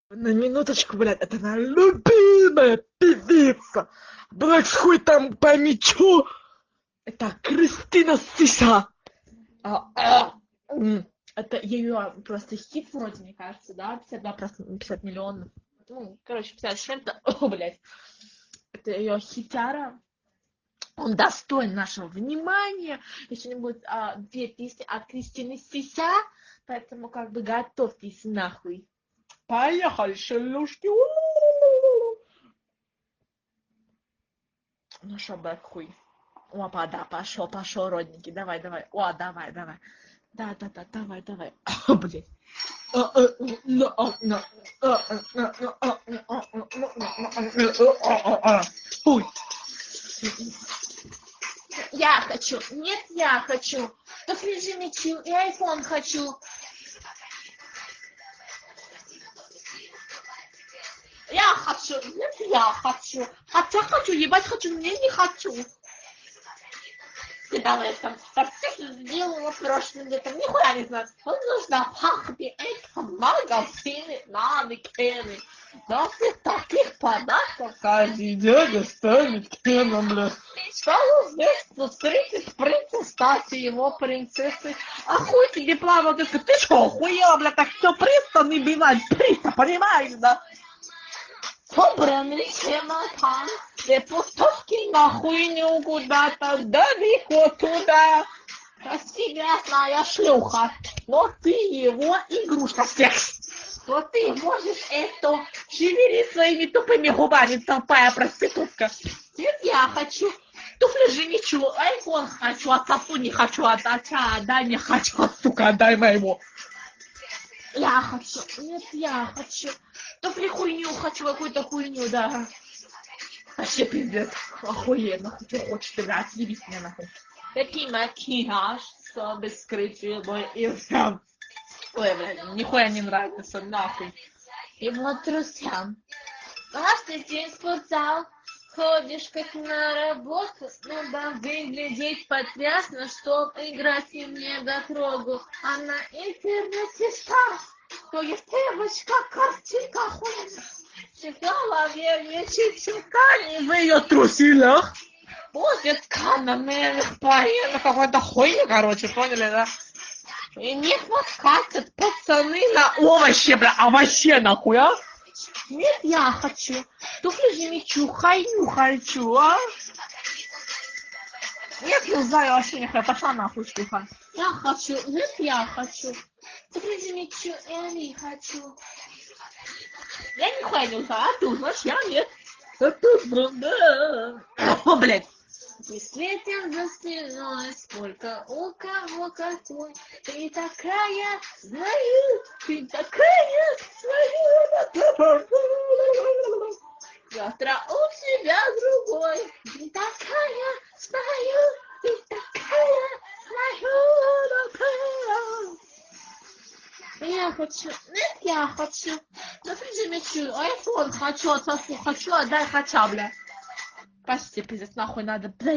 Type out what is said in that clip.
На минуточку, блядь, это моя любимая певица. Блядь, хуй там пойми чё. Это Кристина Сиса. Это ее просто хит вроде, мне кажется, да? 52%, 50 миллионов. Ну, короче, 50 с чем-то. О, блядь. Это ее хитяра. Он достоин нашего внимания. Еще не будет две песни от Кристины Сиса. Поэтому как бы готовьтесь нахуй. Поехали, шелушки. Ну шо, бэк хуй. Опа, да, пошел, родненький. Давай. О, давай. Да, давай. О, блядь. Фуй. Я хочу. Нет, я хочу. Так лежи мечу. И айфон хочу. Я хочу. Нет, я хочу. Хотя хочу, ебать хочу, мне не хочу. Ты давай там торты сделала прошлым летом. Нихуя не знаю. Он нужно пахнет. Это магазины, манекены. Да ты таких подарков каждый день достанет кеном, бля. Стало здесь 30 принцесс, стать его принцессой. А хуй тебе плавал, ты что, охуела, бля, так все пристаны бывает, понимаешь, да? Собранный чемодан, две пустовки на хуйню куда-то далеко туда. Красивая шлюха, но ты его игрушка секс. Но ты можешь это шевелить своими тупыми губами, тупая проститутка. Нет, я хочу туфли женичу, айфон хочу, от отцу не хочу, от отца, дай не хочу, сука, дай моему. Я хочу, нет, я хочу. Туфли хуйню хочу, какую-то хуйню, да. Вообще пиздец, охуенно, что хочешь, ты, блядь, съебись меня нахуй. Такий макияж, чтобы скрыть любой изъян. Ой, блядь, нихуя не нравится, нахуй. И вот трусям. Каждый день спортзал, ходишь как на работу, надо выглядеть потрясно, чтоб играть и мне дотрогу. А на интернете стар, то есть девочка, картинка охуенная. В голове висит ткань в ее труселях. Будет канамерных поена, какой-то хуйня, короче, поняли, да? И них катят пацаны на овощи, бля, овощи нахуй, а? Нет, я хочу. Туфли же мечу, хайну хочу, а? Нет, не знаю, вообще нихуя, пошла нахуй, шлюха. Я хочу, нет, я хочу. Туфли же мечу, я не хочу. Я нихуя не узнаю, а ты узнаешь, я нет. А тут, да. О, блядь. Мы светим за стеной, сколько у кого какой. Ты такая, знаю, ты такая, знаю. Завтра у тебя другой. Ты такая, знаю, ты такая, знаю. Я хочу, нет, я хочу. Например, мечу, айфон хочу, отсосу хочу, отдай хотя, бля. Почти, пиздец, нахуй надо, бля.